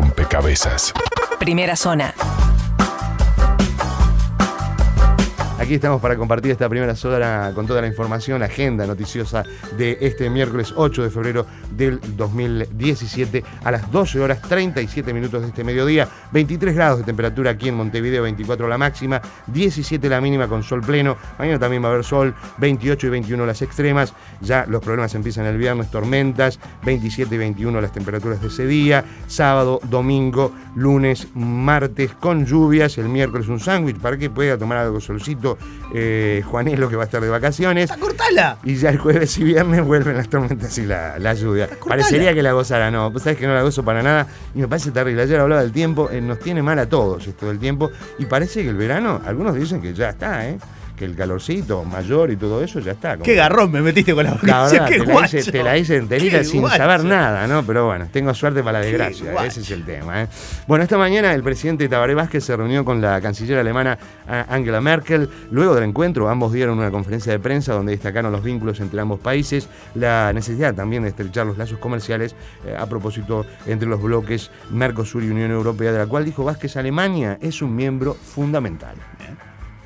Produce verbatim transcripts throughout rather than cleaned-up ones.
rompecabezas. Primera zona. Aquí estamos para compartir esta primera hora con toda la información, la agenda noticiosa de este miércoles ocho de febrero del dos mil diecisiete a las doce horas treinta y siete minutos de este mediodía. veintitrés grados de temperatura aquí en Montevideo, veinticuatro la máxima, diecisiete la mínima con sol pleno. Mañana también va a haber sol, veintiocho y veintiuno las extremas. Ya los problemas empiezan el viernes, tormentas, veintisiete y veintiuno las temperaturas de ese día. Sábado, domingo, lunes, martes con lluvias. El miércoles un sándwich para que pueda tomar algo solcito. Eh, Juanelo, que va a estar de vacaciones. ¡Cortala! Y ya el jueves y viernes vuelven las tormentas y la, la lluvia. Parecería que la gozara, no. Pues sabes que no la gozo para nada y me parece terrible. Ayer hablaba del tiempo, eh, nos tiene mal a todos esto del tiempo y parece que el verano, algunos dicen que ya está, ¿eh? Que el calorcito mayor y todo eso ya está. Como qué garrón me metiste con la boca. La verdad, qué te, la hice, te la hice enterita sin guacho. saber nada, ¿no? Pero bueno, tengo suerte para la desgracia, ese es el tema, ¿eh? Bueno, esta mañana el presidente Tabaré Vázquez se reunió con la canciller alemana Angela Merkel. Luego del encuentro, ambos dieron una conferencia de prensa donde destacaron los vínculos entre ambos países, la necesidad también de estrechar los lazos comerciales eh, a propósito entre los bloques Mercosur y Unión Europea, de la cual dijo Vázquez, Alemania es un miembro fundamental. Bien.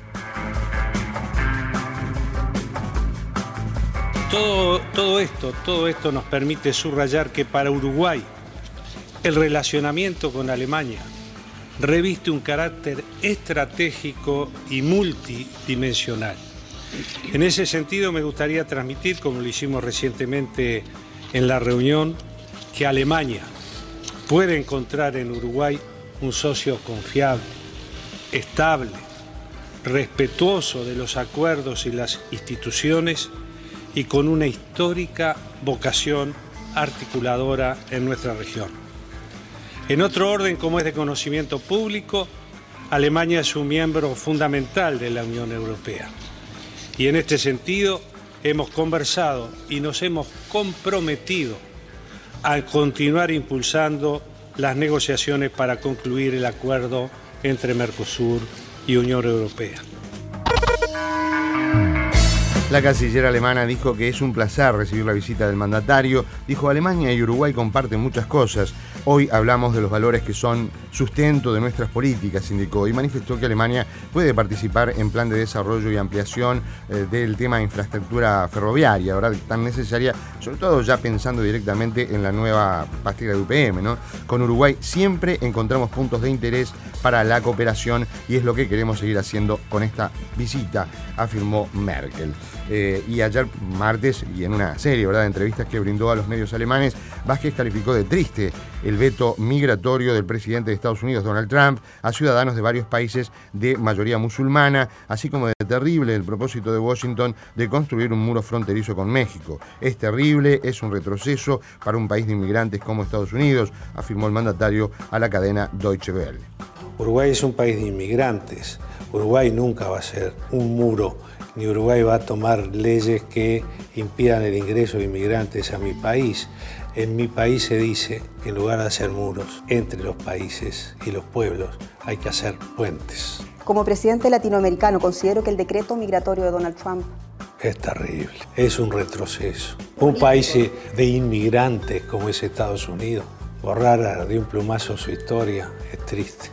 Todo, todo esto, todo esto nos permite subrayar que para Uruguay el relacionamiento con Alemania reviste un carácter estratégico y multidimensional. En ese sentido me gustaría transmitir, como lo hicimos recientemente en la reunión, que Alemania puede encontrar en Uruguay un socio confiable, estable, respetuoso de los acuerdos y las instituciones y con una histórica vocación articuladora en nuestra región. En otro orden, como es de conocimiento público, Alemania es un miembro fundamental de la Unión Europea. Y en este sentido hemos conversado y nos hemos comprometido a continuar impulsando las negociaciones para concluir el acuerdo entre Mercosur y Unión Europea. La canciller alemana dijo que es un placer recibir la visita del mandatario. Dijo, Alemania y Uruguay comparten muchas cosas. Hoy hablamos de los valores que son sustento de nuestras políticas, indicó, y manifestó que Alemania puede participar en plan de desarrollo y ampliación eh, del tema de infraestructura ferroviaria, ¿verdad? Tan necesaria, sobre todo ya pensando directamente en la nueva pastilla de U P M, ¿no? Con Uruguay siempre encontramos puntos de interés para la cooperación y es lo que queremos seguir haciendo con esta visita, afirmó Merkel. Eh, y ayer martes, y en una serie, ¿verdad?, de entrevistas que brindó a los medios alemanes, Vázquez calificó de triste el veto migratorio del presidente de Estados Unidos, Donald Trump, a ciudadanos de varios países de mayoría musulmana, así como de terrible el propósito de Washington de construir un muro fronterizo con México. Es terrible, es un retroceso para un país de inmigrantes como Estados Unidos, afirmó el mandatario a la cadena Deutsche Welle. Uruguay es un país de inmigrantes. Uruguay nunca va a ser un muro, ni Uruguay va a tomar leyes que impidan el ingreso de inmigrantes a mi país. En mi país se dice que en lugar de hacer muros entre los países y los pueblos, hay que hacer puentes. Como presidente latinoamericano, considero que el decreto migratorio de Donald Trump es terrible, es un retroceso. Un país de inmigrantes como es Estados Unidos, borrar de un plumazo su historia es triste.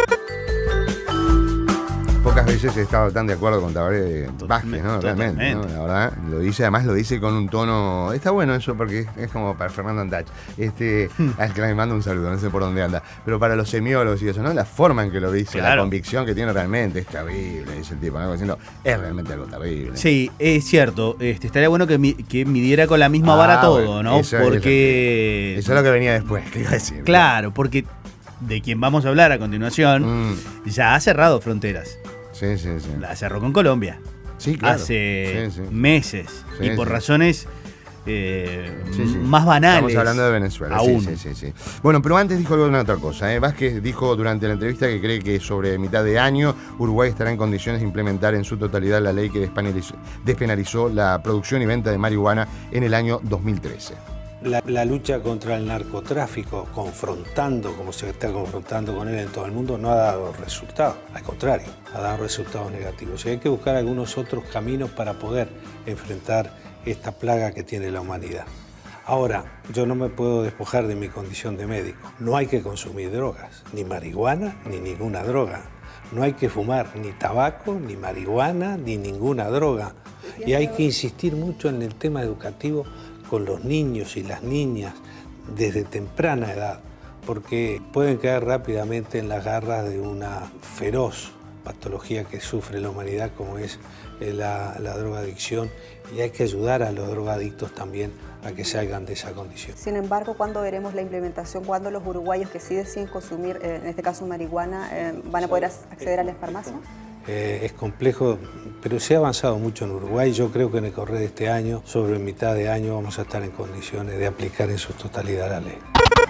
Pocas veces he estado tan de acuerdo con Tabaré Vázquez, ¿no? Realmente, ¿no? La verdad, lo dice, además lo dice con un tono. Está bueno eso porque es como para Fernando Andach, este, al que le mando un saludo, no sé por dónde anda. Pero para los semiólogos y eso, ¿no? La forma en que lo dice, claro, la convicción que tiene realmente es terrible, dice el tipo, ¿no? Diciendo, es realmente algo terrible. Sí, es cierto. Este, estaría bueno que, mi, que midiera con la misma ah, vara todo, bueno, ¿no? Eso, porque. Eso, eso es lo que venía después, ¿qué iba a decir? Claro, porque de quien vamos a hablar a continuación mm. ya ha cerrado fronteras. Sí, sí, sí. La cerró con Colombia. Sí, claro. Hace sí, sí. meses. Sí, y por sí. razones eh, sí, sí. más banales. Estamos hablando de Venezuela. Aún. Sí, sí, sí, sí. Bueno, pero antes dijo alguna otra cosa. ¿eh? Vázquez dijo durante la entrevista que cree que sobre mitad de año Uruguay estará en condiciones de implementar en su totalidad la ley que despenalizó, despenalizó la producción y venta de marihuana en el año dos mil trece. La, la lucha contra el narcotráfico, confrontando, como se está confrontando con él en todo el mundo, no ha dado resultados. Al contrario, ha dado resultados negativos. Y hay que buscar algunos otros caminos para poder enfrentar esta plaga que tiene la humanidad. Ahora, yo no me puedo despojar de mi condición de médico. No hay que consumir drogas, ni marihuana, ni ninguna droga. No hay que fumar ni tabaco, ni marihuana, ni ninguna droga. Y hay que insistir mucho en el tema educativo con los niños y las niñas desde temprana edad, porque pueden caer rápidamente en las garras de una feroz patología que sufre la humanidad, como es la, la drogadicción, y hay que ayudar a los drogadictos también a que salgan de esa condición. Sin embargo, ¿cuándo veremos la implementación? ¿Cuándo los uruguayos que sí deciden consumir, eh, en este caso marihuana, eh, van a poder acceder a las farmacias? Eh, es complejo, pero se ha avanzado mucho en Uruguay. Yo creo que en el correr de este año, sobre mitad de año, vamos a estar en condiciones de aplicar en su totalidad la ley.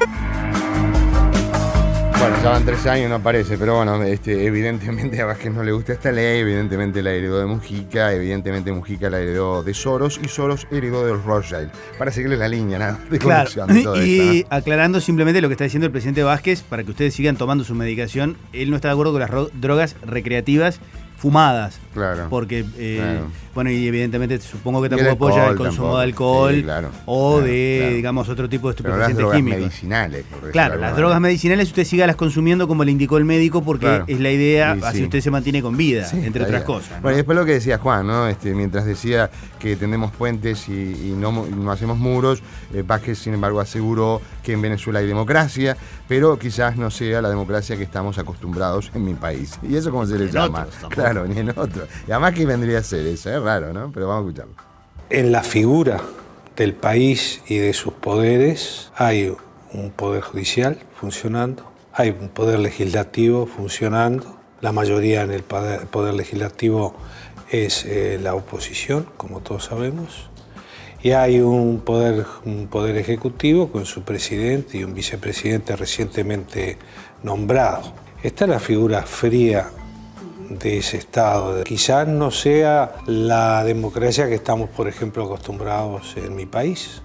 Bueno, ya van tres años, no aparece, pero bueno, este, evidentemente a Vázquez no le gusta esta ley, evidentemente la heredó de Mujica, evidentemente Mujica la heredó de Soros y Soros heredó de los Rothschild. Para seguirle la línea, nada, de claro. de todo y esto, ¿no? Aclarando simplemente lo que está diciendo el presidente Vázquez, para que ustedes sigan tomando su medicación, él no está de acuerdo con las drogas recreativas fumadas. Claro. Porque, eh, claro. bueno, y evidentemente supongo que tampoco el alcohol, apoya el consumo tampoco. de alcohol Sí, claro, o claro, de, claro. digamos, otro tipo de Pero las estupefacientes drogas químicos. medicinales, por decirlo Claro, de las alguna drogas manera. medicinales usted sígalas consumiendo como le indicó el médico, porque Claro. es la idea, Sí, así sí. usted se mantiene con vida, Sí, entre está otras bien. cosas, ¿no? Bueno, y después lo que decía Juan, ¿no? Este, mientras decía que tendemos puentes y, y no, y no hacemos muros, eh, Vázquez, sin embargo, aseguró que en Venezuela hay democracia, pero quizás no sea la democracia que estamos acostumbrados en mi país. ¿Y eso cómo se le En llama? otros tampoco. Claro, ni en otro. Y además, ¿qué vendría a ser eso? Es raro, ¿no? Pero vamos a escucharlo. En la figura del país y de sus poderes hay un poder judicial funcionando, hay un poder legislativo funcionando, la mayoría en el poder, poder legislativo es eh, la oposición, como todos sabemos, y hay un poder, un poder ejecutivo con su presidente y un vicepresidente recientemente nombrado. Esta es la figura fría de ese Estado. Quizás no sea la democracia que estamos, por ejemplo, acostumbrados en mi país.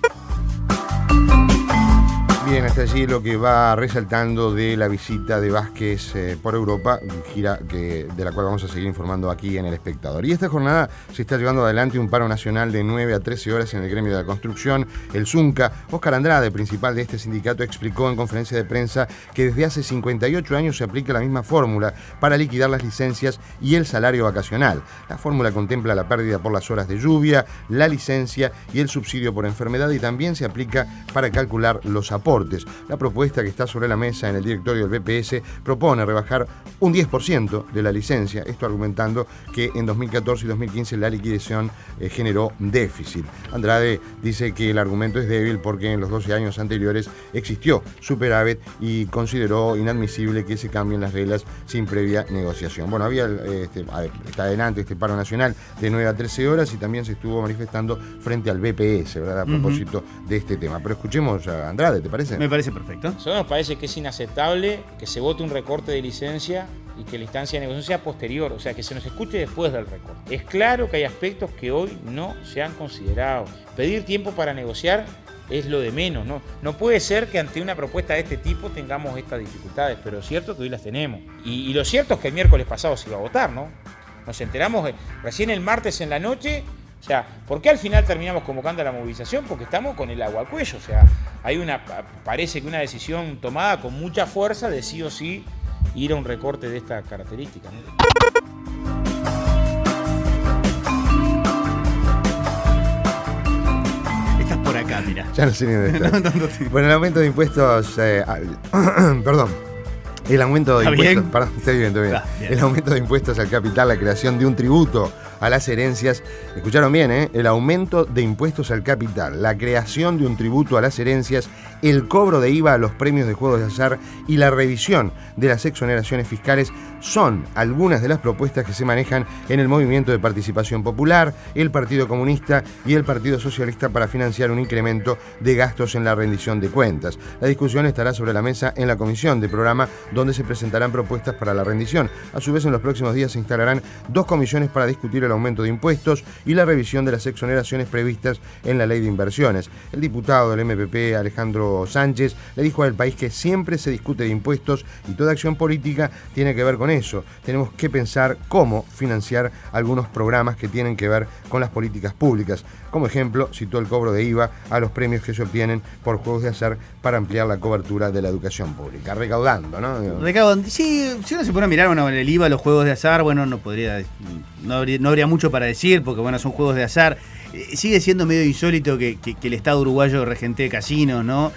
Bien, hasta allí lo que va resaltando de la visita de Vázquez eh, por Europa, gira que, de la cual vamos a seguir informando aquí en El Espectador. Y esta jornada se está llevando adelante un paro nacional de nueve a trece horas en el gremio de la construcción, el Zunca. Óscar Andrade, principal de este sindicato, explicó en conferencia de prensa que desde hace cincuenta y ocho años se aplica la misma fórmula para liquidar las licencias y el salario vacacional. La fórmula contempla la pérdida por las horas de lluvia, la licencia y el subsidio por enfermedad, y también se aplica para calcular los aportes. La propuesta que está sobre la mesa en el directorio del B P S propone rebajar un diez por ciento de la licencia, esto argumentando que en dos mil catorce y dos mil quince la liquidación eh, generó déficit. Andrade dice que el argumento es débil porque en los doce años anteriores existió superávit y consideró inadmisible que se cambien las reglas sin previa negociación. Bueno, había este, está adelante este paro nacional de nueve a trece horas y también se estuvo manifestando frente al B P S, ¿verdad? A propósito uh-huh. de este tema. Pero escuchemos a Andrade, ¿te parece? Me parece perfecto. A nosotros nos parece que es inaceptable que se vote un recorte de licencia y que la instancia de negociación sea posterior, o sea, que se nos escuche después del recorte. Es claro que hay aspectos que hoy no se han considerado. Pedir tiempo para negociar es lo de menos, ¿no? No puede ser que ante una propuesta de este tipo tengamos estas dificultades, pero es cierto que hoy las tenemos. Y, y lo cierto es que el miércoles pasado se iba a votar, ¿no? Nos enteramos recién el martes en la noche. O sea, ¿por qué al final terminamos convocando a la movilización? Porque estamos con el agua al cuello. O sea, hay una, parece que una decisión tomada con mucha fuerza de sí o sí ir a un recorte de esta característica, ¿no? Estás por acá, mira. Ya no sé ni dónde está. no, no, no, bueno, el aumento de impuestos... Eh, perdón. El aumento de ¿Está impuestos... bien? Perdón, estoy bien, estoy bien. Está bien. El aumento de impuestos al capital, la creación de un tributo a las herencias. Escucharon bien, ¿eh? El aumento de impuestos al capital, la creación de un tributo a las herencias, el cobro de I V A a los premios de juegos de azar y la revisión de las exoneraciones fiscales son algunas de las propuestas que se manejan en el Movimiento de Participación Popular, el Partido Comunista y el Partido Socialista para financiar un incremento de gastos en la rendición de cuentas. La discusión estará sobre la mesa en la comisión de programa, donde se presentarán propuestas para la rendición. A su vez, en los próximos días se instalarán dos comisiones para discutir el aumento de impuestos y la revisión de las exoneraciones previstas en la Ley de Inversiones. El diputado del M P P, Alejandro Sánchez, le dijo al país que siempre se discute de impuestos y toda acción política tiene que ver con con eso. Tenemos que pensar cómo financiar algunos programas que tienen que ver con las políticas públicas. Como ejemplo, citó el cobro de I V A a los premios que se obtienen por juegos de azar para ampliar la cobertura de la educación pública. Recaudando, ¿no? Recaudando. Sí, si uno se pone a mirar, bueno, el I V A a los juegos de azar, bueno, no podría, no habría, no habría mucho para decir, porque bueno, son juegos de azar. Eh, sigue siendo medio insólito que, que, que el Estado uruguayo regentee casinos, ¿no?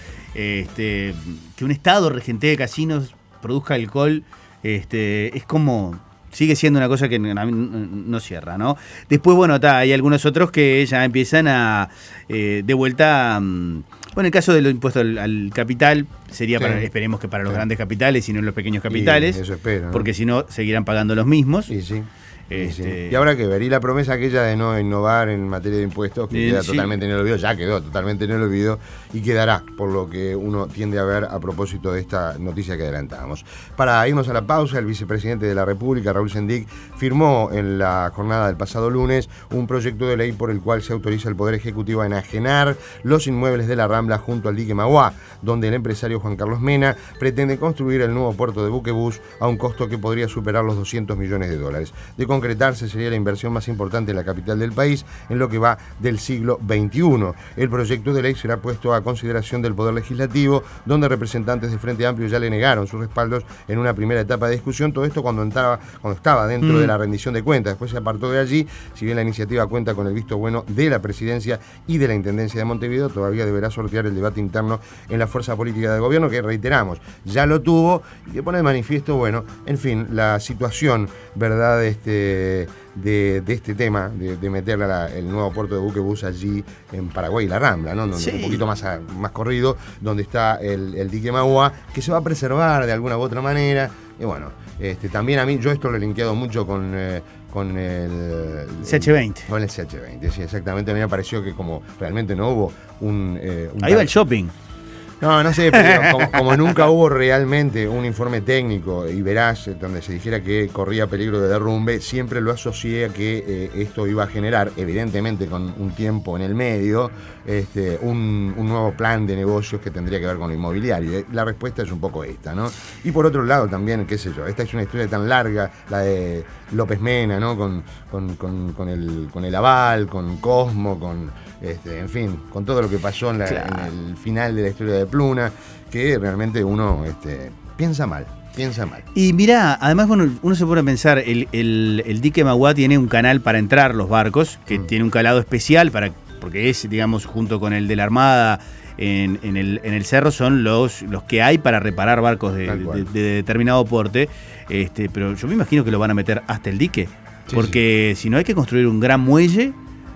Este, que un Estado regentee casinos, produzca alcohol, este, es como... sigue siendo una cosa que no, no cierra, ¿no? Después, bueno, ta, hay algunos otros que ya empiezan a, eh, de vuelta, um, bueno, el caso del impuesto al, al capital sería, sí. para, esperemos que para los sí. grandes capitales y no en los pequeños capitales, y eso espero, ¿no? Porque si no, seguirán pagando los mismos. Sí, sí. Este... Y habrá que ver, y la promesa aquella de no innovar en materia de impuestos, que sí, queda sí. totalmente en el olvido, ya quedó totalmente en el olvido y quedará, por lo que uno tiende a ver a propósito de esta noticia que adelantábamos. Para irnos a la pausa, el vicepresidente de la República, Raúl Sendic, firmó en la jornada del pasado lunes un proyecto de ley por el cual se autoriza al Poder Ejecutivo a enajenar los inmuebles de la Rambla junto al dique Mauá, donde el empresario Juan Carlos Mena pretende construir el nuevo puerto de buquebús a un costo que podría superar los doscientos millones de dólares. De concretarse, sería la inversión más importante en la capital del país en lo que va del siglo veintiuno. El proyecto de ley será puesto a consideración del Poder Legislativo, donde representantes del Frente Amplio ya le negaron sus respaldos en una primera etapa de discusión. Todo esto cuando, entraba, cuando estaba dentro mm. de la rendición de cuentas. Después se apartó de allí. Si bien la iniciativa cuenta con el visto bueno de la Presidencia y de la Intendencia de Montevideo, todavía deberá sortear el debate interno en la fuerza política del gobierno, que reiteramos, ya lo tuvo, y que pone de manifiesto, bueno, en fin, la situación, ¿verdad?, este... De, de este tema, de, de meter la, el nuevo puerto de buquebús allí en Paraguay, la Rambla, ¿no? Donde, sí. Un poquito más, a, más corrido, donde está el, el dique Mauá, que se va a preservar de alguna u otra manera. Y bueno, este, también a mí, yo esto lo he linkeado mucho con... Eh, con el, el C H veinte. Con el C H veinte, sí, exactamente. A mí me pareció que como realmente no hubo un... Eh, un Ahí va el shopping. No, no sé, pero como, como nunca hubo realmente un informe técnico y veraz donde se dijera que corría peligro de derrumbe, siempre lo asocié a que eh, esto iba a generar, evidentemente con un tiempo en el medio, este, un, un nuevo plan de negocios que tendría que ver con lo inmobiliario. La respuesta es un poco esta, ¿no? Y por otro lado también, qué sé yo, esta es una historia tan larga, la de López Mena, ¿no? Con, con, con, con, el, con el aval, con Cosmo, con... Este, en fin, con todo lo que pasó en, la, claro. en el final de la historia de Pluna, que realmente uno este, piensa mal, piensa mal. Y mirá, además bueno, uno se pone a pensar, el, el, el dique Mauá tiene un canal para entrar los barcos, que mm. tiene un calado especial, para porque es, digamos, junto con el de la Armada en, en, el, en el cerro, son los, los que hay para reparar barcos de, de, de determinado porte, este, pero yo me imagino que lo van a meter hasta el dique, sí, porque sí. si no hay que construir un gran muelle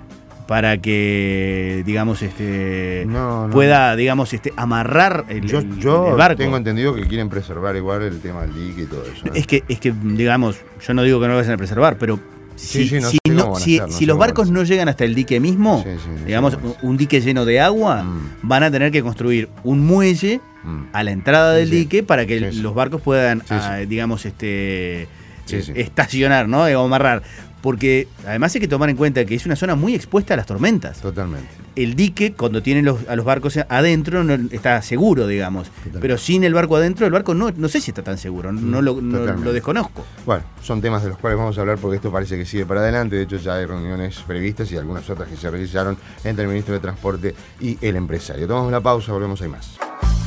para que, digamos, este no, no. pueda, digamos, este amarrar el, yo, el, yo el barco. Tengo entendido que quieren preservar igual el tema del dique y todo eso, ¿no? Es que, es que, digamos, yo no digo que no lo vayan a preservar, pero si, sí, sí, no si, no, si, hacer, no si los barcos no llegan hasta el dique mismo, sí, sí, sí, digamos, sí, un dique lleno de agua, mm. van a tener que construir un muelle mm. a la entrada del sí, dique para que sí, los barcos puedan, sí, a, sí. digamos, este sí, sí. estacionar, ¿no? O amarrar. Porque además hay que tomar en cuenta que es una zona muy expuesta a las tormentas. Totalmente. El dique, cuando tiene los, a los barcos adentro, no, está seguro, digamos. Totalmente. Pero sin el barco adentro, el barco no, no sé si está tan seguro. No lo, no, lo desconozco. Bueno, son temas de los cuales vamos a hablar porque esto parece que sigue para adelante. De hecho, ya hay reuniones previstas y algunas otras que se realizaron entre el ministro de Transporte y el empresario. Tomamos la pausa, volvemos, hay más.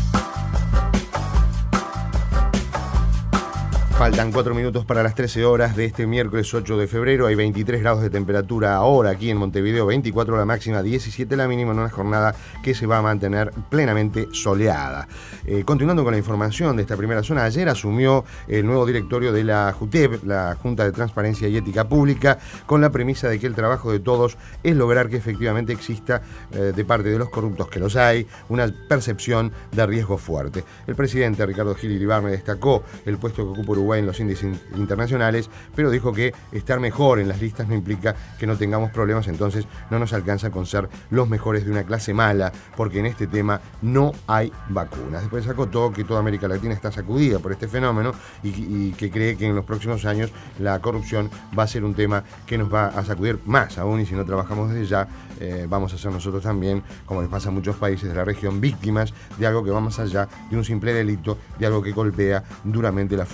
Faltan cuatro minutos para las trece horas de este miércoles ocho de febrero. Hay veintitrés grados de temperatura ahora aquí en Montevideo, veinticuatro la máxima, diecisiete la mínima, en una jornada que se va a mantener plenamente soleada. Eh, continuando con la información de esta primera zona, ayer asumió el nuevo directorio de la JUTEP, la Junta de Transparencia y Ética Pública, con la premisa de que el trabajo de todos es lograr que efectivamente exista, eh, de parte de los corruptos, que los hay, una percepción de riesgo fuerte. El presidente Ricardo Gil Iribarne destacó el puesto que ocupa Uruguay en los índices internacionales, pero dijo que estar mejor en las listas no implica que no tengamos problemas, entonces no nos alcanza con ser los mejores de una clase mala, porque en este tema no hay vacunas. Después acotó que toda América Latina está sacudida por este fenómeno y, y que cree que en los próximos años la corrupción va a ser un tema que nos va a sacudir más aún, y si no trabajamos desde ya, eh, vamos a ser nosotros también, como les pasa a muchos países de la región, víctimas de algo que va más allá de un simple delito, de algo que golpea duramente la forma de vivir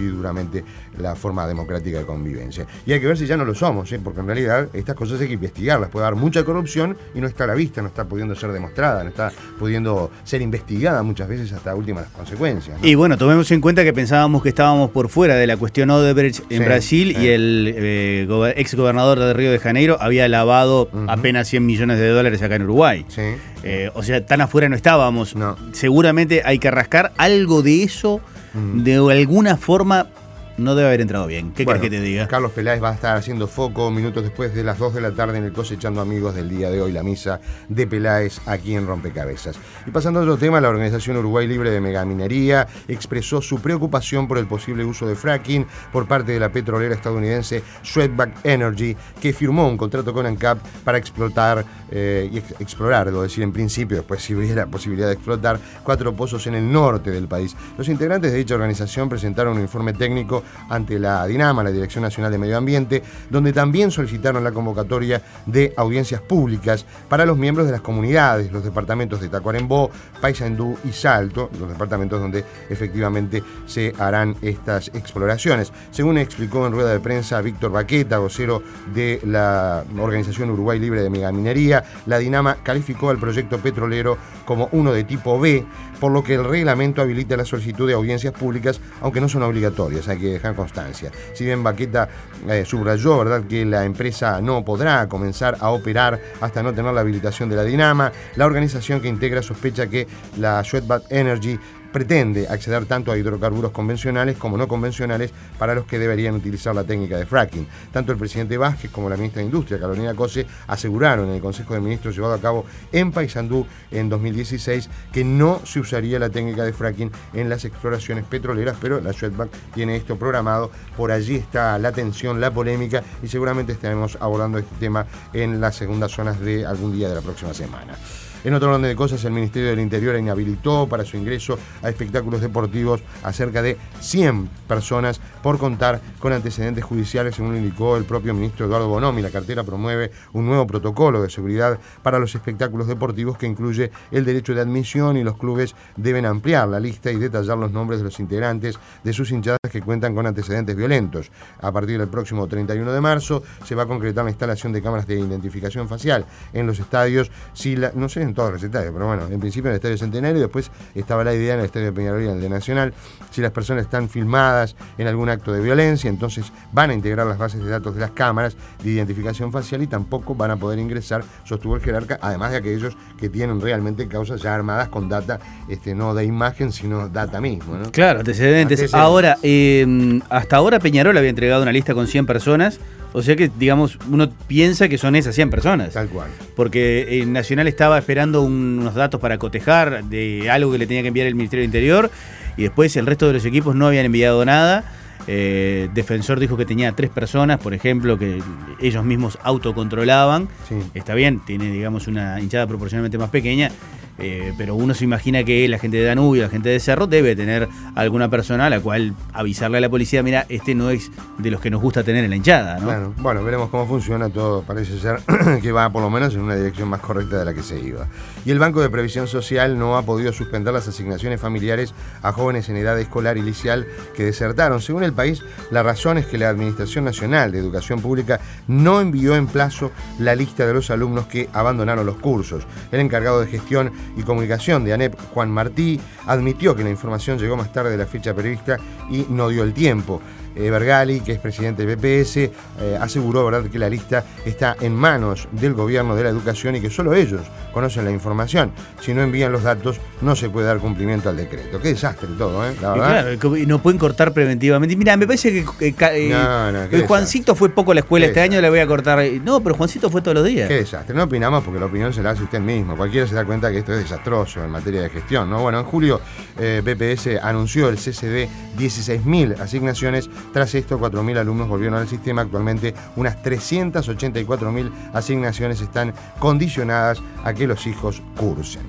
recibir duramente la forma democrática de convivencia. Y hay que ver si ya no lo somos, ¿eh? Porque en realidad estas cosas hay que investigarlas. Puede haber mucha corrupción y no está a la vista, no está pudiendo ser demostrada, no está pudiendo ser investigada muchas veces hasta últimas consecuencias, ¿no? Y bueno, tomemos en cuenta que pensábamos que estábamos por fuera de la cuestión Odebrecht en Sí, Brasil sí. y el eh, go- ex gobernador de Río de Janeiro había lavado Ujú. apenas cien millones de dólares acá en Uruguay. Sí. Eh, o sea, tan afuera no estábamos. No. Seguramente hay que rascar algo de eso, Mm. de alguna forma no debe haber entrado bien. ¿Qué Bueno, querés que te diga? Carlos Peláez va a estar haciendo foco minutos después de las dos de la tarde en el Cosechando Amigos del día de hoy, la misa de Peláez aquí en Rompecabezas. Y pasando a otro tema, la Organización Uruguay Libre de Megaminería expresó su preocupación por el posible uso de fracking por parte de la petrolera estadounidense Swedbank Energy, que firmó un contrato con ANCAP para explotar eh, y ex- explorar, debo decir en principio, después si hubiera posibilidad de explotar, cuatro pozos en el norte del país. Los integrantes de dicha organización presentaron un informe técnico ante la DINAMA, la Dirección Nacional de Medio Ambiente, donde también solicitaron la convocatoria de audiencias públicas para los miembros de las comunidades, los departamentos de Tacuarembó, Paysandú y Salto, los departamentos donde efectivamente se harán estas exploraciones. Según explicó en rueda de prensa Víctor Baqueta, vocero de la Organización Uruguay Libre de Megaminería, la DINAMA calificó al proyecto petrolero como uno de tipo B, por lo que el reglamento habilita la solicitud de audiencias públicas, aunque no son obligatorias, hay que dejar constancia. Si bien Baqueta eh, subrayó, ¿verdad?, que la empresa no podrá comenzar a operar hasta no tener la habilitación de la DINAMA, la organización que integra sospecha que la Swedbank Energy pretende acceder tanto a hidrocarburos convencionales como no convencionales para los que deberían utilizar la técnica de fracking. Tanto el presidente Vázquez como la ministra de Industria, Carolina Cose, aseguraron en el Consejo de Ministros llevado a cabo en Paysandú en dos mil dieciséis que no se usaría la técnica de fracking en las exploraciones petroleras, pero la Swedbank tiene esto programado. Por allí está la tensión, la polémica, y seguramente estaremos abordando este tema en las segundas zonas de algún día de la próxima semana. En otro orden de cosas, el Ministerio del Interior inhabilitó para su ingreso a espectáculos deportivos a cerca de cien personas por contar con antecedentes judiciales, según indicó el propio ministro Eduardo Bonomi. La cartera promueve un nuevo protocolo de seguridad para los espectáculos deportivos que incluye el derecho de admisión, y los clubes deben ampliar la lista y detallar los nombres de los integrantes de sus hinchadas que cuentan con antecedentes violentos. A partir del próximo treinta y uno de marzo se va a concretar la instalación de cámaras de identificación facial en los estadios. Si la, no sé en todos los estadios, pero bueno, en principio en el Estadio Centenario, y después estaba la idea en el Estadio de Peñarol y en el de Nacional. Si las personas están filmadas en algún acto de violencia, entonces van a integrar las bases de datos de las cámaras de identificación facial y tampoco van a poder ingresar, sostuvo el jerarca, además de aquellos que tienen realmente causas ya armadas con data, este, no de imagen, sino data mismo, ¿no? Claro, antecedentes. Antecedentes. Ahora, eh, hasta ahora Peñarol había entregado una lista con cien personas, o sea que, digamos, uno piensa que son esas cien personas. Tal cual. Porque eh, Nacional estaba esperando un- unos datos para cotejar de algo que le tenía que enviar el Ministerio del Interior, y después el resto de los equipos no habían enviado nada. Eh, Defensor dijo que tenía tres personas, por ejemplo, que ellos mismos autocontrolaban. Sí. Está bien, tiene, digamos, una hinchada proporcionalmente más pequeña, eh, pero uno se imagina que la gente de Danubio, la gente de Cerro, debe tener alguna persona a la cual avisarle a la policía: mira, este no es de los que nos gusta tener en la hinchada, ¿no? Claro. Bueno, veremos cómo funciona. Todo parece ser que va por lo menos en una dirección más correcta de la que se iba. Y el Banco de Previsión Social no ha podido suspender las asignaciones familiares a jóvenes en edad escolar y liceal que desertaron. Según el país, la razón es que la Administración Nacional de Educación Pública no envió en plazo la lista de los alumnos que abandonaron los cursos. El encargado de gestión y comunicación de ANEP, Juan Martí, admitió que la información llegó más tarde de la fecha prevista y no dio el tiempo. Eh, Bergali, que es presidente del B P S, eh, aseguró, ¿verdad?, que la lista está en manos del gobierno de la educación y que solo ellos conocen la información. Si no envían los datos, no se puede dar cumplimiento al decreto. Qué desastre todo, ¿eh? La Y verdad. claro, como- y no pueden cortar preventivamente. Mira, me parece que eh, ca- eh, No, no, qué el Juancito desastre. fue poco a la escuela Qué este año, desastre. le voy a cortar. No, pero Juancito fue todos los días. Qué desastre. No opinamos porque la opinión se la hace usted mismo. Cualquiera se da cuenta que esto es desastroso en materia de gestión, ¿no? Bueno, en julio eh, B P S anunció el cese de dieciséis mil asignaciones. Tras esto, cuatro mil alumnos volvieron al sistema. Actualmente, unas trescientas ochenta y cuatro mil asignaciones están condicionadas a que los hijos cursen.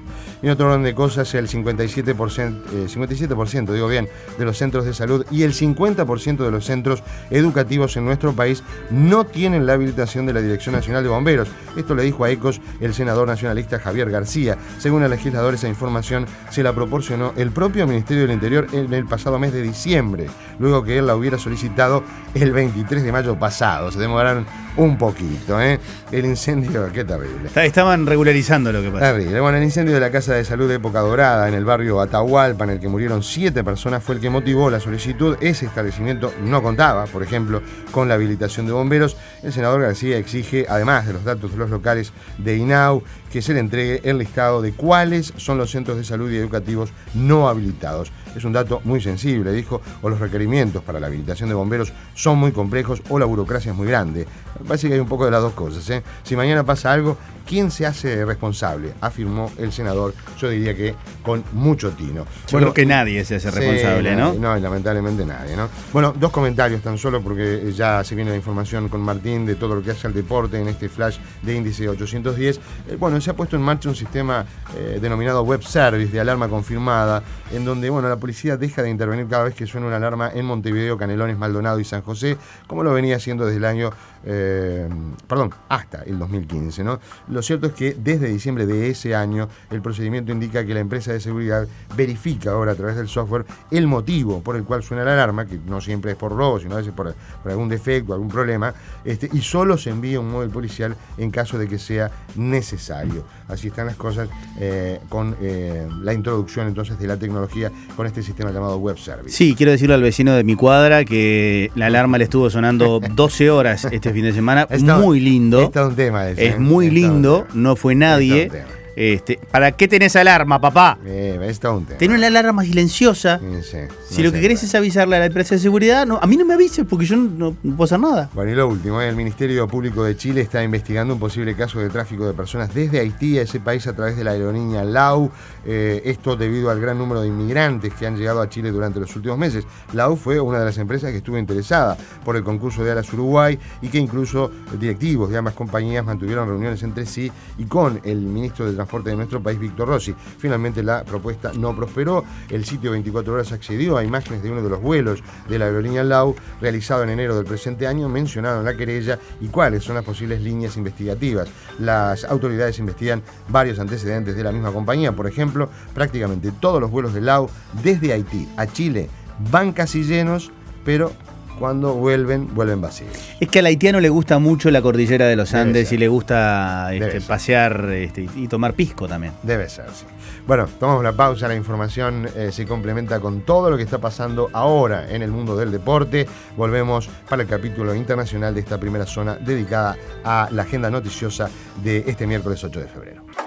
Y en otro orden de cosas, el cincuenta y siete por ciento, eh, cincuenta y siete por ciento, digo bien, de los centros de salud y el cincuenta por ciento de los centros educativos en nuestro país no tienen la habilitación de la Dirección Nacional de Bomberos. Esto le dijo a Ecos el senador nacionalista Javier García. Según el legislador, esa información se la proporcionó el propio Ministerio del Interior en el pasado mes de diciembre, luego que él la hubiera solicitado el veintitrés de mayo pasado. Se demoraron un poquito, ¿eh? El incendio, qué terrible. Estaban regularizando lo que pasa. Terrible. Bueno, el incendio de la Casa de Salud de Época Dorada en el barrio Atahualpa, en el que murieron siete personas, fue el que motivó la solicitud. Ese establecimiento no contaba, por ejemplo, con la habilitación de bomberos. El senador García exige, además de los datos de los locales de INAU, que se le entregue el listado de cuáles son los centros de salud y educativos no habilitados. Es un dato muy sensible, dijo, o los requerimientos para la habilitación de bomberos son muy complejos o la burocracia es muy grande. Me parece que hay un poco de las dos cosas, ¿eh? Si mañana pasa algo, ¿quién se hace responsable? Afirmó el senador, yo diría que con mucho tino. Yo bueno, creo que nadie se hace responsable, sí, ¿no? No, no, lamentablemente nadie, ¿no? Bueno, dos comentarios tan solo, porque ya se viene la información con Martín de todo lo que hace al deporte en este flash de índice ochocientos diez. Eh, bueno, se ha puesto en marcha un sistema eh, denominado web service de alarma confirmada, en donde, bueno, la policía deja de intervenir cada vez que suena una alarma en Montevideo, Canelones, Maldonado y San José, como lo venía haciendo desde el año, eh, perdón, hasta el dos mil quince, ¿no? Lo cierto es que desde diciembre de ese año el procedimiento indica que la empresa de seguridad verifica ahora a través del software el motivo por el cual suena la alarma, que no siempre es por robo, sino a veces por, por algún defecto, algún problema, este, y solo se envía un móvil policial en caso de que sea necesario. Así están las cosas eh, con eh, la introducción entonces de la tecnología con este sistema llamado web service. Sí, quiero decirle al vecino de mi cuadra que la alarma le estuvo sonando doce horas este fin de semana. Está, muy lindo. Está un tema ese, es muy está lindo, no fue nadie. Este, ¿Para qué tenés alarma, papá? Eh, está un tema. Tenés una alarma silenciosa. Sí, sí, si no lo que querés es avisarle a la empresa de seguridad, no, a mí no me avises porque yo no, no puedo hacer nada. Bueno, y lo último, el Ministerio Público de Chile está investigando un posible caso de tráfico de personas desde Haití a ese país a través de la aerolínea LAU. Eh, esto debido al gran número de inmigrantes que han llegado a Chile durante los últimos meses. LAU fue una de las empresas que estuvo interesada por el concurso de Alas Uruguay y que incluso directivos de ambas compañías mantuvieron reuniones entre sí y con el ministro de Transporte de nuestro país, Víctor Rossi. Finalmente la propuesta no prosperó. El sitio veinticuatro horas accedió a imágenes de uno de los vuelos de la aerolínea LAU realizado en enero del presente año. Mencionaron la querella y cuáles son las posibles líneas investigativas. Las autoridades investigan varios antecedentes de la misma compañía. Por ejemplo, prácticamente todos los vuelos de LAU desde Haití a Chile van casi llenos, pero cuando vuelven, vuelven vacíos. Es que al haitiano le gusta mucho la cordillera de los Andes y le gusta este, pasear este, y tomar pisco también. Debe ser, sí. Bueno, tomamos la pausa, la información eh, se complementa con todo lo que está pasando ahora en el mundo del deporte. Volvemos para el capítulo internacional de esta primera zona dedicada a la agenda noticiosa de este miércoles ocho de febrero.